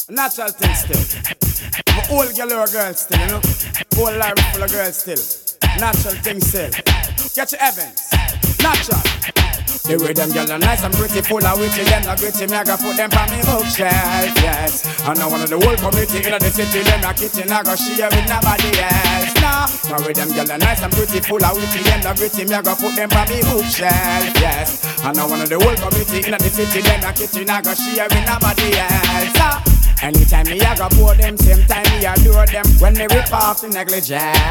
Natural thing still. My old girl or girl still, you know. Whole life full of girls still. Natural thing still. Get your Evans. Natural. The way them girls are nice and pretty, full of witty, them not gritty, me I gotta put them on me bookshelf, yes. And now one of the whole community in the city, them not kitchen, I gotta share with nobody else. Nah, the way them girls are nice and pretty, full of witty, them not gritty, me I gotta put them on me bookshelf, yes. And now one of the whole community in the city, them not kitchen, I gotta share with nobody else. Nah. Anytime me I go pour them, same time me adore them. When me rip off the negligee,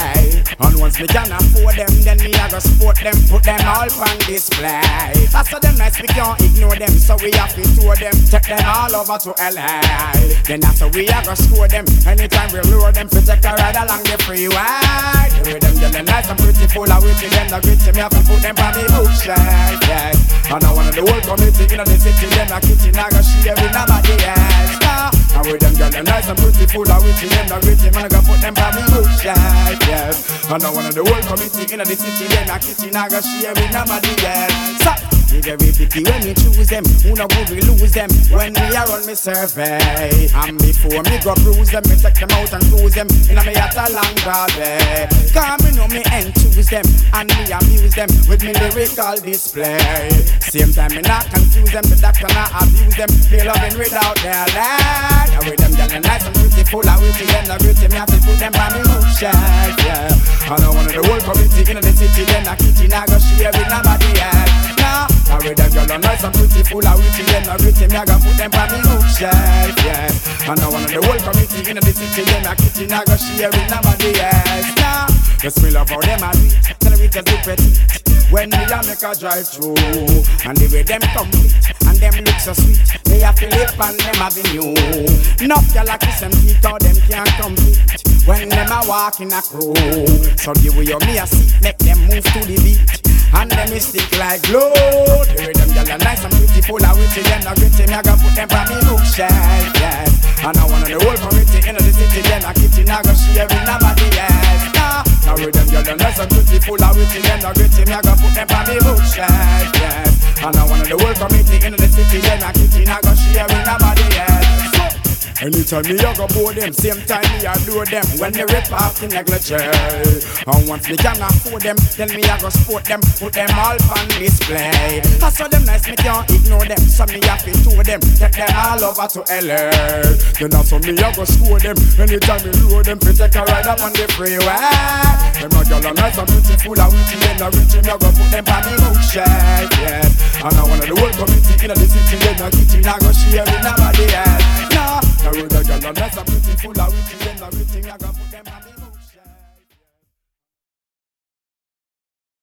and once me can afford them, then me I go support them, put them all on display. After them nights we can't ignore them, so we have to tour them, take them all over to LA. Then after we I go score them, anytime we lure them, to take a ride along the freeway. The way them get nice and pretty, full of witty, them the gritty, me have to put them on me bookshelf, yes. And I one of the whole community in the city, them a kitchen, I go share with nobody else. And with them girls are nice and pretty, full of witty, them not gritty, man I gotta put them on me bookshelf, yes. And I one of the whole community in the city, them a kitchen, I gotta share with nobody else. So, we very picky when we choose them, who no good we lose them. When we are on me survey, and before me go bruise them, me take them out and cruise them in a me at a long day. Cause me know me and choose them, and me amuse them with me lyrical display. Same time me not confuse them, the doctor not abuse them, feel loving without their land. And with them girls are nice and pretty, full of witty, them not gritty, me have to put them on me bookshelf, yeah. And I one of the whole community in the city, them not kitchen, I go share with nobody else. Nah, now with them girls are nice and pretty, full of witty, them not gritty, me I go put them on me bookshelf, yeah. And I one of the whole community in the city, them not kitchen, I go share with nobody else. Nah, just me love how them a do it, tell me just look pretty. When me a make a drive through, and the way them complete, and them look so sweet, me a feel it on them avenue. Enough y'all like kiss them feet, or them can't compete when them a walk in a crew. So the way you me a see, make them move to the beat, and them is stick like glue. The way them y'all are nice and pretty, full of witty, them not gritty, me a go put them on me bookshelf, yes. And I one of the whole community in the city, them a kitchen, I go share with nobody else. Now with them y'all are nice and pretty, full of witty, them not gritty, me a go put them on me bookshelf, yes. And I one of the whole community in the city, them a kitchen, I go share with nobody else. Anytime me I go board them, same time me adore them. When they rip off the negligee, and once me can afford them, then me I go sport them, put them all on display. I saw them nice, me can't ignore them, so me have to tour them, take them all over to LA. Then also me I go score them, anytime me lure them, fi take a ride up on the freeway. Them a girl are nice and pretty, full of witty, them not rich, me I go put them on me bookshelf, yes. And I one of the whole community in the city, them not kitchen, I go share with nobody else. Nah, now with the girl are nice and pretty, full of witty, them not rich, me I go put them